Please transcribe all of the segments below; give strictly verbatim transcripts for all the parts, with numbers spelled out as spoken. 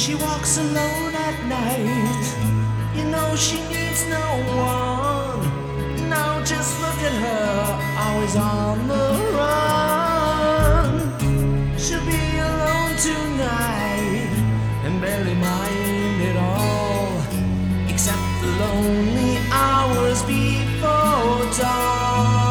She walks alone at night. You know she needs no one. Now just look at her, always on the run. She'll be alone tonight and barely mind it all, except the lonely hours before dawn.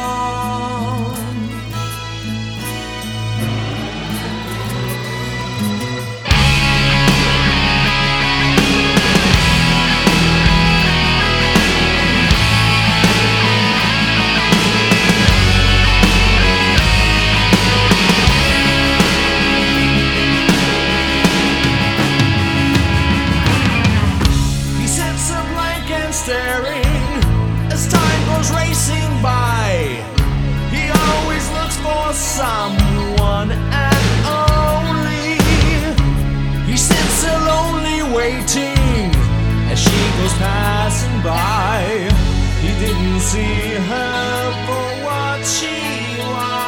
Staring as time goes racing by, he always looks for someone and only. He sits there lonely waiting as she goes passing by. He didn't see her for what she was.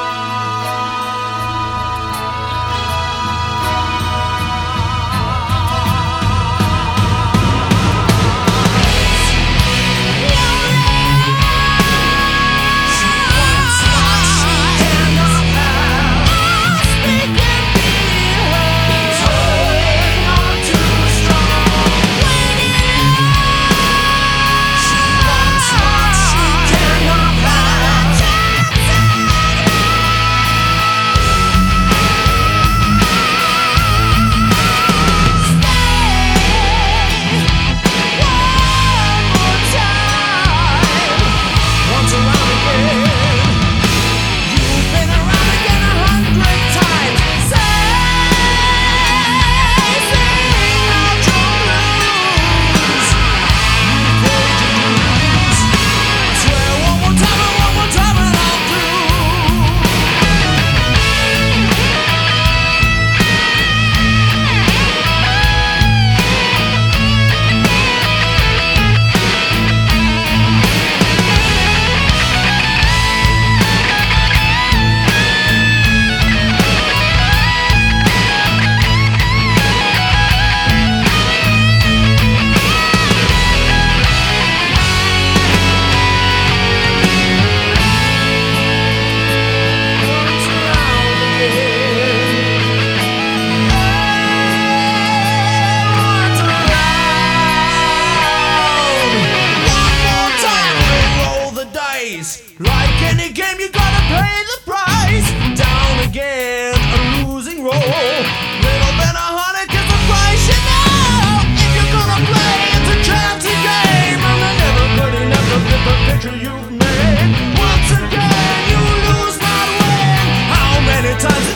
Like any game, you gotta pay the price. Down again, a losing roll. Little bit of honey, cause the price you know. If you're gonna play, it's a chancy game. And I never could have never fit the picture you've made. Once again, you lose my way. How many times